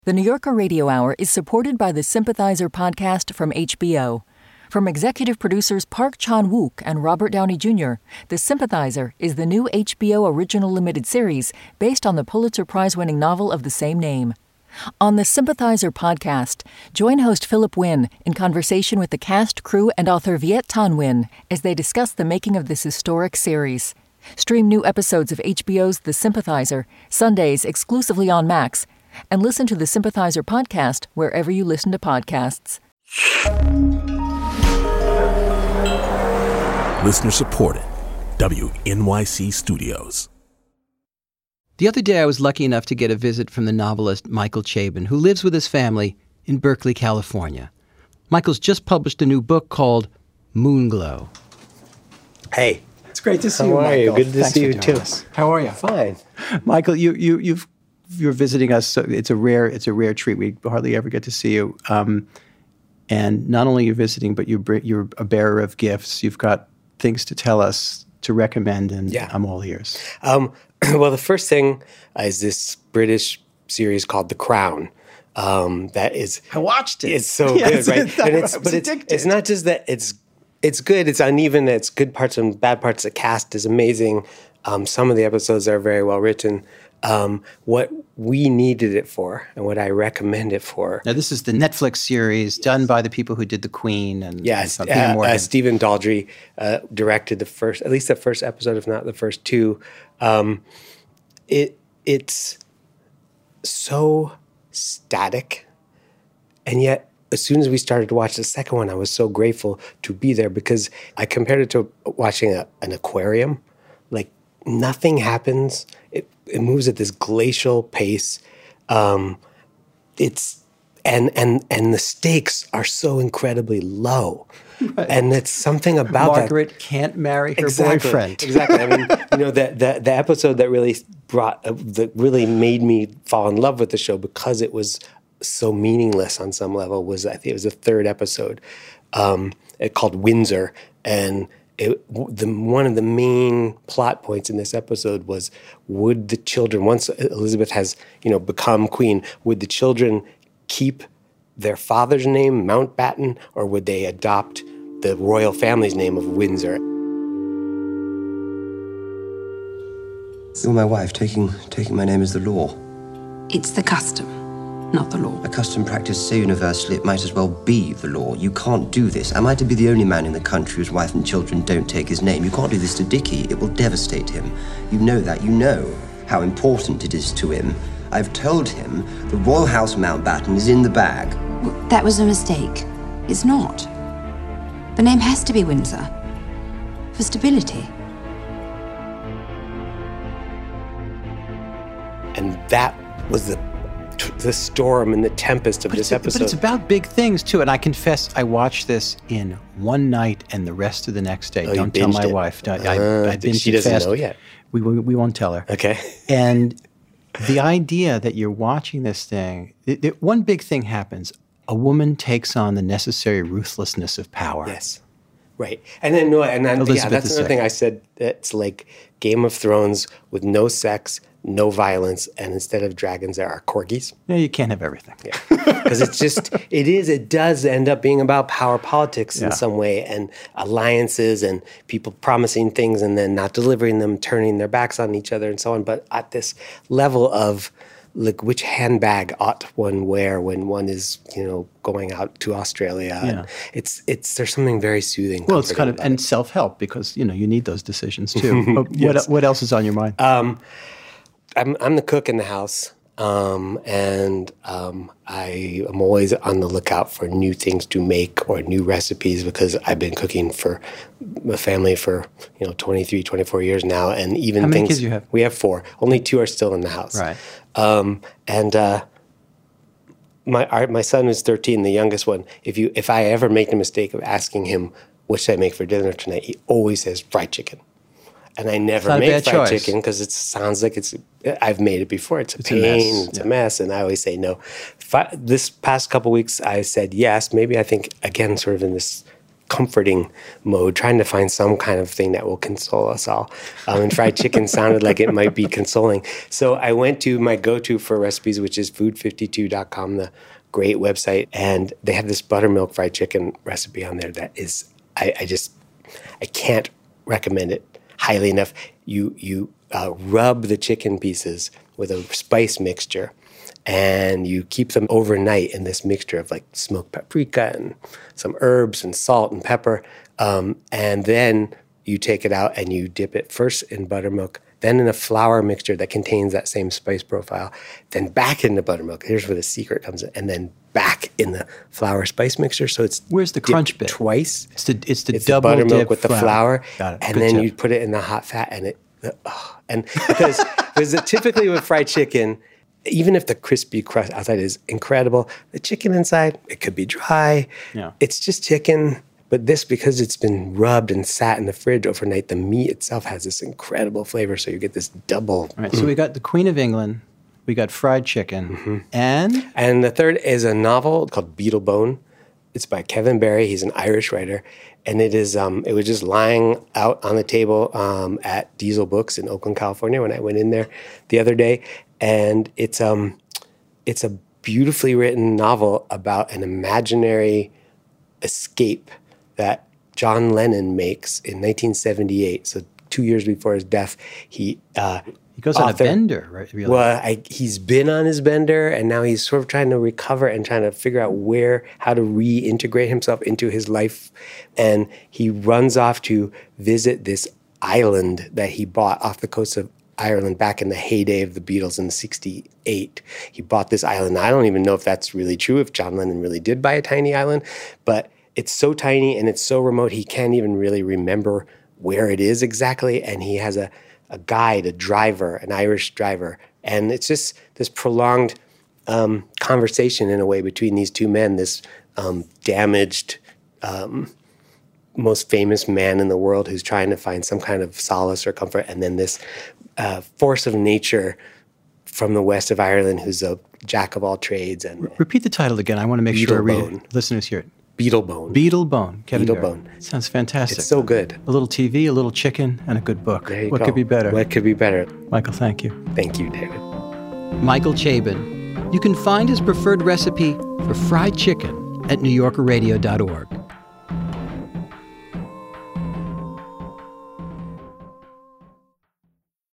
The New Yorker Radio Hour is supported by the Sympathizer podcast from HBO. From executive producers Park Chan-wook and Robert Downey Jr., The Sympathizer is the new HBO original limited series based on the Pulitzer Prize-winning novel of the same name. On the Sympathizer podcast, join host Philip Wynn in conversation with the cast, crew, and author Viet Thanh Nguyen as they discuss the making of this historic series. Stream new episodes of HBO's The Sympathizer, Sundays exclusively on Max, and listen to the Sympathizer podcast wherever you listen to podcasts. Listener supported. WNYC Studios. The other day I was lucky enough to get a visit from the novelist Michael Chabon, who lives with his family in Berkeley, California. Michael's just published a new book called Moonglow. Hey. It's great to see you, Michael. Michael. How are you? Good to see you, too. How are you? Fine. Michael, you're visiting us. So it's a rare treat. We hardly ever get to see you. And not only you're visiting, but you're a bearer of gifts. You've got things to tell us, to recommend, and I'm all ears. Well, the first thing is this British series called The Crown. That is, I watched it. It's so good, right? And it's not just that it's good. It's uneven. It's good parts and bad parts. The cast is amazing. Some of the episodes are very well written. What we needed it for, and what I recommend it for. Now, this is the Netflix series done by the people who did The Queen and Stephen Daldry directed at least the first episode, if not the first two. It's so static, and yet as soon as we started to watch the second one, I was so grateful to be there because I compared it to watching an aquarium. Like nothing happens. It moves at this glacial pace. It's and the stakes are so incredibly low. Right. And it's something about Margaret can't marry her boyfriend. Exactly. I mean, the episode that really made me fall in love with the show because it was so meaningless on some level was, I think it was the third episode, called Windsor, and one of the main plot points in this episode was, would the children, once Elizabeth has become queen, would the children keep their father's name, Mountbatten, or would they adopt the royal family's name of Windsor? You're my wife. Taking my name is the law. It's the custom, not the law. A custom practiced so universally it might as well be the law. You can't do this. Am I to be the only man in the country whose wife and children don't take his name? You can't do this to Dickie. It will devastate him. You know that. You know how important it is to him. I've told him the Royal House Mountbatten is in the bag. Well, that was a mistake. It's not. The name has to be Windsor. For stability. And that was the storm and the tempest of this episode. But it's about big things, too. And I confess, I watched this in one night and the rest of the next day. Don't tell my wife. I binged she doesn't know yet. We won't tell her. Okay. And the idea that you're watching this thing, one big thing happens. A woman takes on the necessary ruthlessness of power. Yes. Right. And then, that's another thing I said. It's like Game of Thrones with no sex, no violence, and instead of dragons, there are corgis. Yeah, you can't have everything. Yeah. Because it does end up being about power politics in some way, and alliances and people promising things and then not delivering them, turning their backs on each other and so on. But at this level of, like, which handbag ought one wear when one is, going out to Australia? Yeah. And there's something very soothing. Well, it's kind of, and self-help, because, you need those decisions too. Yes. What else is on your mind? I'm the cook in the house, and I am always on the lookout for new things to make or new recipes because I've been cooking for a family for 23, 24 years now, and even how many kids you have? We have 4. Only 2 are still in the house. Right. My son is 13, the youngest one. If I ever make the mistake of asking him what should I make for dinner tonight, he always says fried chicken. And I never make fried chicken because it sounds like I've made it before. It's a pain, it's a mess, and I always say no. This past couple weeks, I said yes. Maybe I think, again, sort of in this comforting mode, trying to find some kind of thing that will console us all. And fried chicken sounded like it might be consoling. So I went to my go-to for recipes, which is food52.com, the great website. And they have this buttermilk fried chicken recipe on there that is, I can't recommend it highly enough. You rub the chicken pieces with a spice mixture, and you keep them overnight in this mixture of like smoked paprika and some herbs and salt and pepper. And then you take it out and you dip it first in buttermilk, then in a flour mixture that contains that same spice profile, then back into buttermilk. Here's where the secret comes in. And then back in the flour spice mixture. So it's where's the crunch bit? Twice. It's the It's double the buttermilk dip with the flour. Got it. And Good then tip. you put it in the hot fat, and and because typically with fried chicken, even if the crispy crust outside is incredible, the chicken inside, it could be dry. Yeah. It's just chicken. But this, because it's been rubbed and sat in the fridge overnight, the meat itself has this incredible flavor. So you get this double. All right, so we got the Queen of England, we got fried chicken, and And the third is a novel called Beetlebone. It's by Kevin Barry. He's an Irish writer. And it is it was just lying out on the table at Diesel Books in Oakland, California when I went in there the other day. And it's a beautifully written novel about an imaginary escape that John Lennon makes in 1978. So 2 years before his death, he goes on a bender, right? Really? Well, he's been on his bender, and now he's sort of trying to recover and trying to figure out how to reintegrate himself into his life. And he runs off to visit this island that he bought off the coast of Ireland back in the heyday of the Beatles in '68. He bought this island. I don't even know if that's really true, if John Lennon really did buy a tiny island, but it's so tiny and it's so remote, he can't even really remember where it is exactly. And he has a guide, a driver, an Irish driver. And it's just this prolonged conversation in a way between these two men, this damaged, most famous man in the world who's trying to find some kind of solace or comfort, and then this force of nature from the west of Ireland who's a jack of all trades. And repeat the title again. I want to make sure our listeners hear it. Beetlebone. Beetlebone. Kevin Beetlebone. Barry. Sounds fantastic. It's so good. A little TV, a little chicken, and a good book. There you What go. could be better? What could be better? Michael, thank you. Thank you, David. Michael Chabon. You can find his preferred recipe for fried chicken at NewYorkerRadio.org.